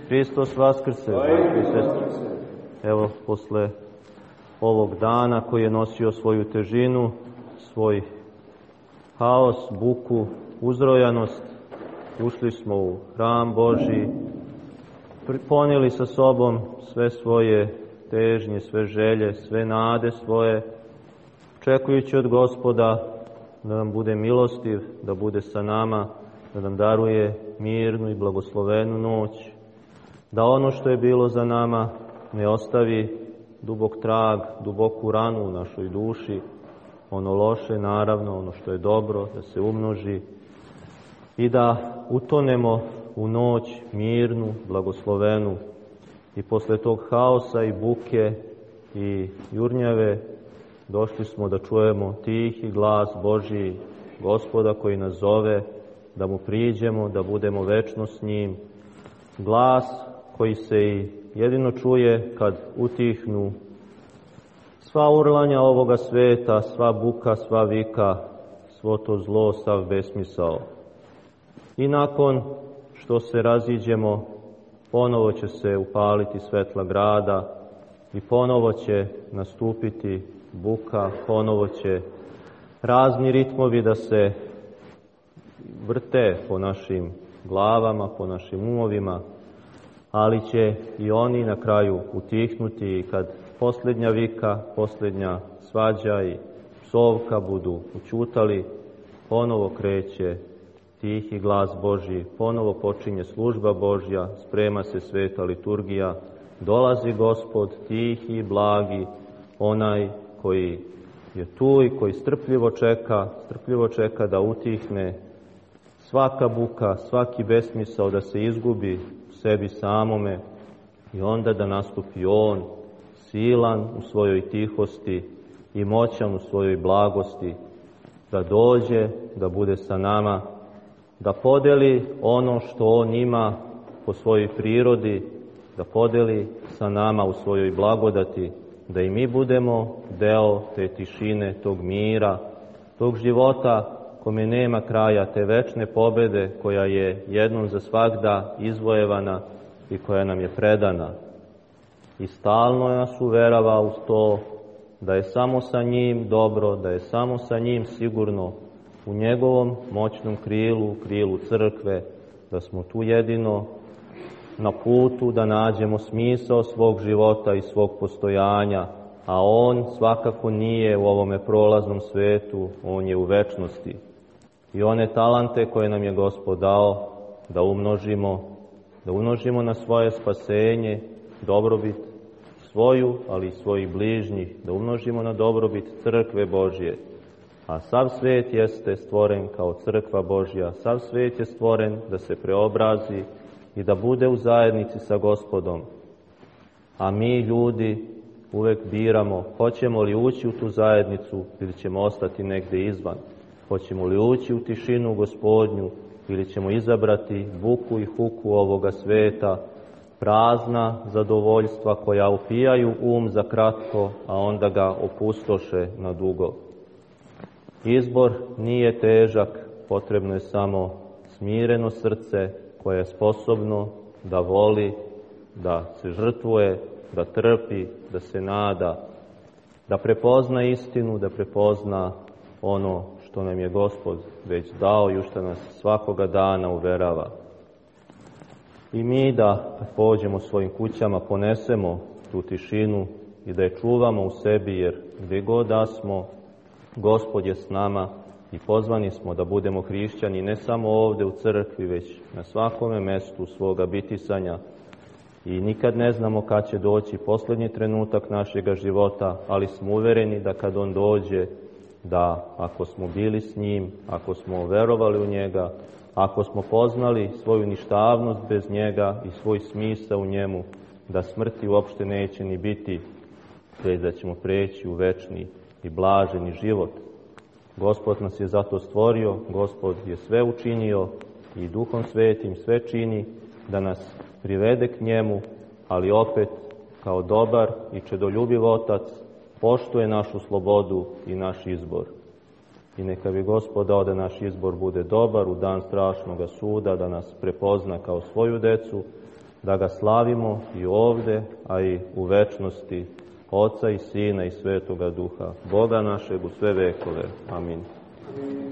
Hristos vaskrse, braće i sestre. Evo, posle ovog dana koji je nosio svoju težinu, svoj haos, buku, uzrojanost, ušli smo u hram Božji, ponijeli sa sobom sve svoje težnje, sve želje, sve nade svoje, očekujući od Gospoda da nam bude milostiv, da bude sa nama, da nam daruje mirnu i blagoslovenu noć, da ono što je bilo za nama ne ostavi dubok trag, duboku ranu u našoj duši, ono loše, naravno, ono što je dobro, da se umnoži i da utonemo u noć mirnu, blagoslovenu. I posle tog haosa i buke i jurnjave došli smo da čujemo tihi glas Božji, Gospoda koji nas zove, da mu priđemo, da budemo večno s njim. Glas koji se i jedino čuje kad utihnu sva urlanja ovoga sveta, sva buka, sva vika, svo to zlo, sav besmisao. I nakon što se raziđemo, ponovo će se upaliti svetla grada i ponovo će nastupiti buka, ponovo će razni ritmovi da se vrte po našim glavama, po našim umovima, ali će i oni na kraju utihnuti i kad posljednja vika, posljednja svađa i psovka budu ućutali, ponovo kreće tihi glas Božji, ponovo počinje služba Božja, sprema se sveta liturgija, dolazi Gospod tihi i blagi, onaj koji je tu i koji strpljivo čeka da utihne svaka buka, svaki besmisao, da se izgubi u sebi samome i onda da nastupi On, silan u svojoj tihosti i moćan u svojoj blagosti, da dođe, da bude sa nama, da podeli ono što On ima po svojoj prirodi, da podeli sa nama u svojoj blagodati, da i mi budemo deo te tišine, tog mira, tog života kome nema kraja, te večne pobede koja je jednom za svagda izvojevana i koja nam je predana. I stalno nas uverava u to da je samo sa njim dobro, da je samo sa njim sigurno, u njegovom moćnom krilu, krilu crkve, da smo tu jedino na putu da nađemo smisao svog života i svog postojanja, a On svakako nije u ovome prolaznom svetu, On je u večnosti. I one talante koje nam je Gospod dao da umnožimo na svoje spasenje, dobrobit svoju, ali i svojih bližnjih, da umnožimo na dobrobit crkve Božje. A sav svet jeste stvoren kao crkva Božja, sav svet je stvoren da se preobrazi i da bude u zajednici sa Gospodom. A mi, ljudi, uvek biramo hoćemo li ući u tu zajednicu ili ćemo ostati negde izvan. Hoćemo li ući u tišinu Gospodnju ili ćemo izabrati buku i huku ovoga sveta, prazna zadovoljstva koja upijaju za kratko, a onda ga opustoše na dugo. Izbor nije težak, potrebno je samo smireno srce koje je sposobno da voli, da se žrtvuje, da trpi, da se nada, da prepozna istinu, da prepozna ono što nam je Gospod već dao i u što nas svakoga dana uverava. I mi da pođemo svojim kućama, ponesemo tu tišinu i da je čuvamo u sebi, jer gdje god da smo, Gospod je s nama i pozvani smo da budemo hrišćani ne samo ovdje u crkvi, već na svakome mestu svoga bitisanja. I nikad ne znamo kad će doći posljednji trenutak našega života, ali smo uvereni da kad On dođe, da ako smo bili s njim, ako smo verovali u njega, ako smo poznali svoju ništavnost bez njega i svoj smisao u njemu, da smrti uopšte neće ni biti, već da ćemo preći u večni i blaženi život. Gospod nas je zato stvorio, Gospod je sve učinio i Duhom Svetim sve čini da nas privede k njemu, ali opet kao dobar i čedoljubiv Otac poštuje našu slobodu i naš izbor. I neka bi Gospod dao da naš izbor bude dobar u dan strašnog suda, da nas prepozna kao svoju decu da ga slavimo i ovde, a i u večnosti, Oca i Sina i Svetoga Duha, Boga našeg u sve vekove. Amin.